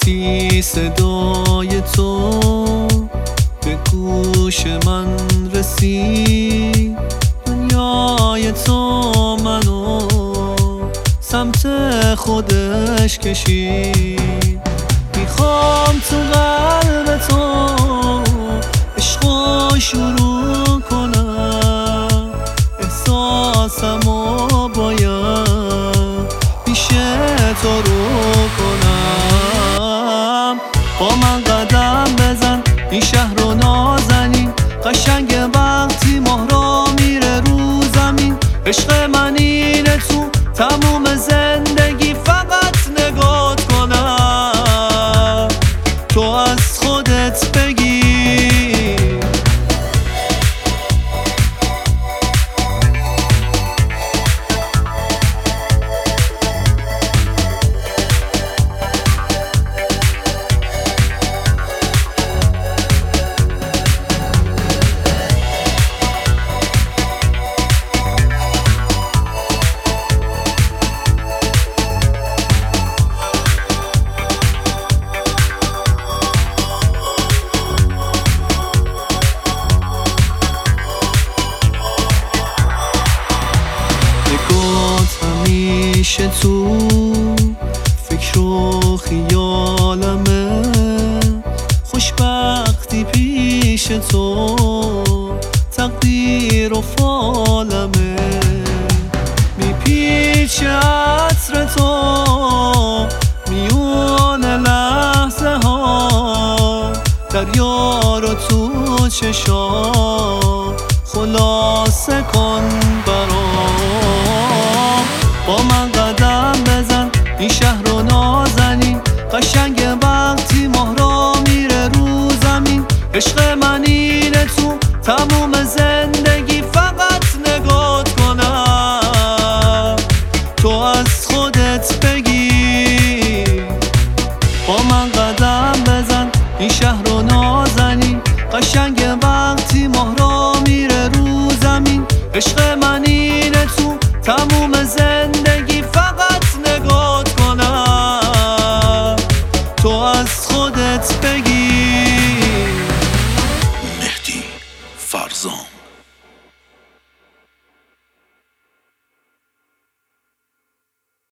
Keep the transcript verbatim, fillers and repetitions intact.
وقتی صدای تو به گوش من رسید، دنیای تو منو سمت خودش کشید. میخوام تو قلب تو عشقو شروع کنم، احساسمو باید پیش تو رو کنم. با من قدم بزن این شهر رو نازنین، قشنگ وقتی مهرا میره رو زمین. عشق من اینه تو تموم زندگی فقط نگات کنم، تو از خودت بگی. همیشه تو فکر و خیالمه، خوشبختی پیش تو تقدیر و فالمه. میپیچه عطر تو میون لحظه ها، دریا رو تو چشا خلاصه کن برام. با من قدم بزن این شهر رو نازنین، قشنگ وقتی مهرا میره رو زمین. عشق من اینه تو تموم زندگی فقط نگات کنم، تو از خودت بگی. با من قدم بزن این شهر رو نازنین، قشنگ وقتی مهرا میره رو زمین. عشق من اینه تو تموم